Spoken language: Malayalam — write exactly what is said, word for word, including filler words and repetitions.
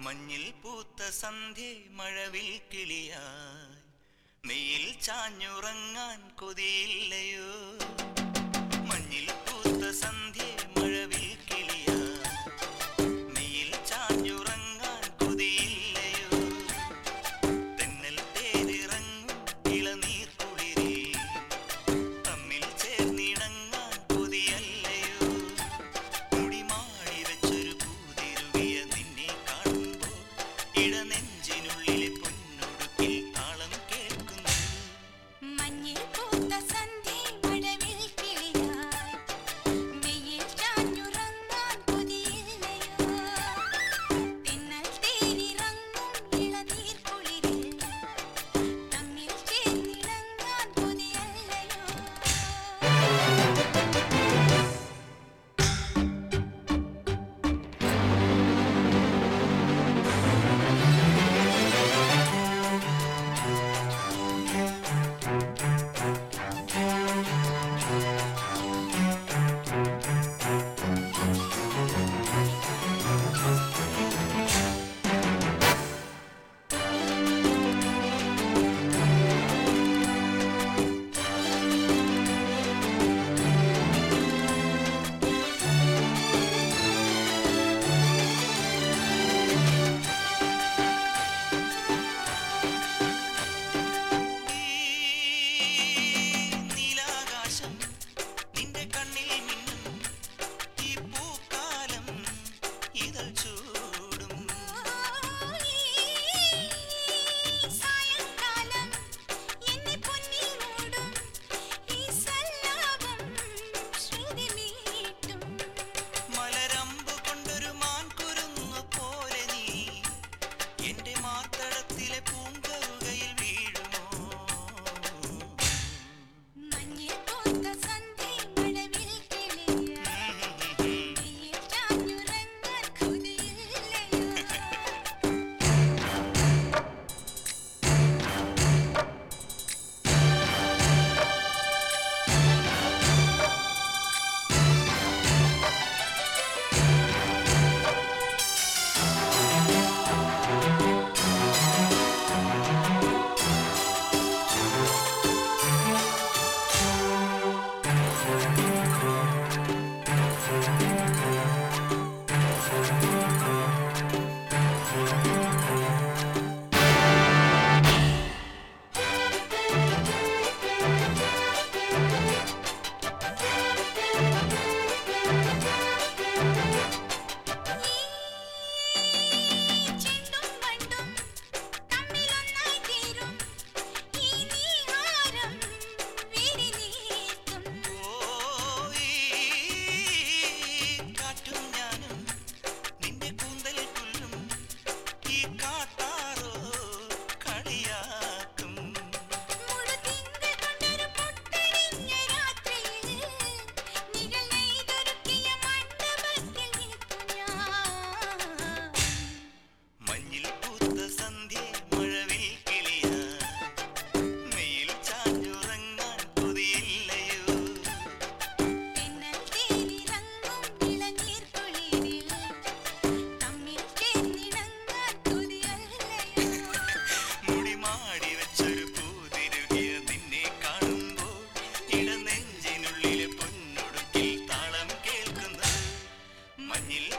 മഞ്ഞിൽ പൂത്ത സന്ധ്യേ മഴവിൽ കിളിയായി മെയിൽ ചാഞ്ഞുറങ്ങാൻ കൊതിയില്ലയോ. മഞ്ഞിൽ പൂത്ത സന്ധ്യേ മഴവിൽ കിളിയായി മെയിൽ ചാഞ്ഞുറങ്ങാൻ കൊതിയില്ലയോ. തെന്നൽ തേരിറങ്ങും ഇളനീർ കുളിരിൽ തമ്മിൽ ചേർന്നിണങ്ങാൻ കൊതിയല്ലയോ. മുടിമാടി വെച്ചൊരു പൂതിരുകിയ നിന്നെ കാണുമ്പോൾ ഇടനെഞ്ചിനുള്ളിലെ പൊന്നൊടുക്കിൽ താളം കേൾക്കുന്നു. മഞ്ഞിൽ പൂത്ത സന്ധ്യേ മഴവിൽ കിളിയായി മെയിൽ ചാഞ്ഞുറങ്ങാൻ കൊതിയില്ലയോ. തെന്നൽ തേരിറങ്ങും ഇളനീർ കുളിരിൽ തമ്മിൽ ചേർന്നിണങ്ങാൻ കൊതിയല്ലയോ. നീലാകാശം നിന്റെ കണ്ണിൽ മിന്നും ഈ പൂക്കാലം ഇതൾ ചൂടും. സായങ്കാലം എന്നെ പൊന്നിൽ മൂടും ഈ സല്ലാപം ശ്രുതി മീട്ടും. മലരമ്പു കൊണ്ടൊരു മാൻകുരുങ്ങു പോലെ നീ എന്റെ മാർത്തടത്തിലെ പൂങ്കറുകയിൽ വീഴുമോ. മഞ്ഞിൽ പൂത്ത സന്ധ്യേ മഴവിൽ കിളിയായി മെയിൽ ചാഞ്ഞുറങ്ങാൻ കൊതിയില്ലയോ. ചെണ്ടും വണ്ടും തമ്മിലൊന്നായി തീരും ഈ നീഹാരം വിരിനീർത്തും. ഓയ് കാറ്റും ഞാനും നിന്റെ കൂന്തൽ പുല്ലും ഈ കാട്ടാറോ കളിയാക്കും. മുഴുതിങ്കൾ കൊണ്ടൊരു പൊട്ടണിഞ്ഞ രാത്രിയിൽ നിഴൽ നെയ്തൊരുക്കിയ മണ്ഡപത്തിൽ നിൽക്കും ഞാൻ. മഞ്ഞിൽ പൂത്ത സന്ധ്യേ മഴവിൽ കിളിയായി മെയിൽ ചാഞ്ഞുറങ്ങാൻ കൊതിയില്ലയോ. തെന്നൽ തേരിറങ്ങും ഇളനീർ കുളിരിൽ തമ്മിൽ ചേർന്നിണങ്ങാൻ കൊതിയല്ലയോ. മുടിമാടി വെച്ചൊരു പൂതിരുകിയ നിന്നെ കാണുമ്പോൾ ഇടനെഞ്ചിനുള്ളിലെ പൊന്നൊടുക്കിൽ താളം കേൾക്കുന്നത്. മഞ്ഞിൽ